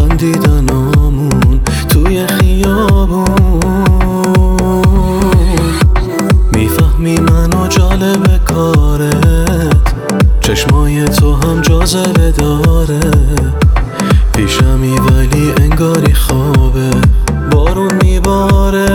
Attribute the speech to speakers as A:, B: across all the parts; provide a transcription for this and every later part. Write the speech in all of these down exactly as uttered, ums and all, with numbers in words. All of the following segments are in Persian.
A: خندیدنامون توی خیابون. میفهمی منو جالب کارت، چشمای تو هم جاذبه داره. پیشمی ولی انگاری خوابه، بارون میباره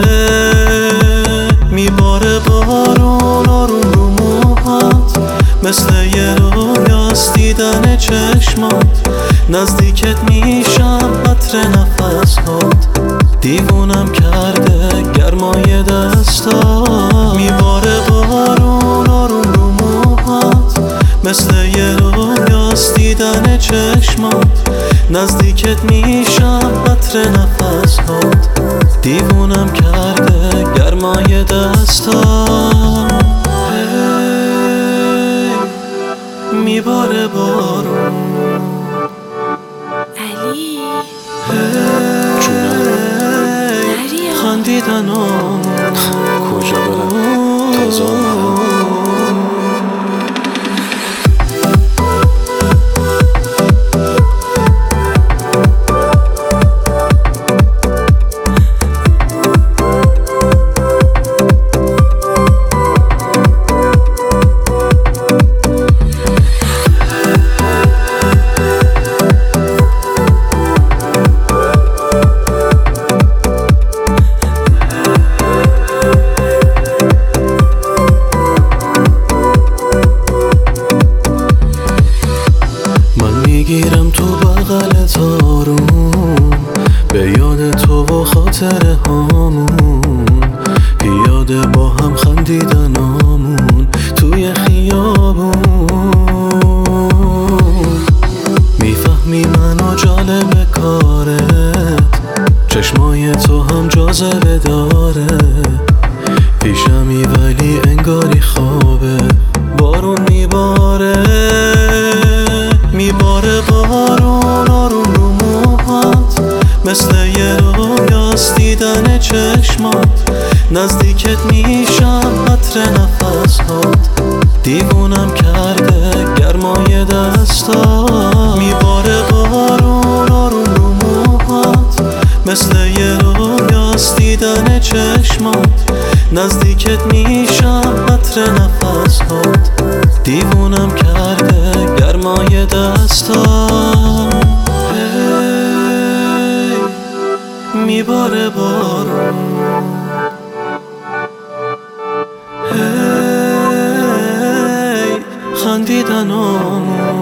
A: میباره بارون آروم رو موهات، مثل یه رویاست دیدن چشمات. نزدیکت میشم عطر نفسات، دیوونم کرده گرمای دستات. میباره بارون آروم رو موهات، مثل یه رویاست دیدن چشمات. نزدیکت میشم عطر نفسات، دیوونم کرده گرمای دستات. میباره بارون
B: علی
A: جونم خندیدنم
C: کجا برم تازه
A: میگیرم تو بغل تارون، به یاد تو و خاطره هامون. یاد با هم خندیدنامون توی خیابون. میفهمی منو جالب کارت، چشمای تو هم جاذبه داره. پیشمی ولی انگاری خوابه، بارون میباره میباره بارون آروم رو موهات، مثل یه رویاست دیدن چشمات. نزدیکت میشم عطر نفسات، دیوونم کرده گرمای دستات. میباره بارون آروم رو موهات، مثل یه رویاست دیدن چشمات. نزدیکت میشم عطر نفسات، دیوونم کرده گرمای دستات. میباره بارون خندیدنامون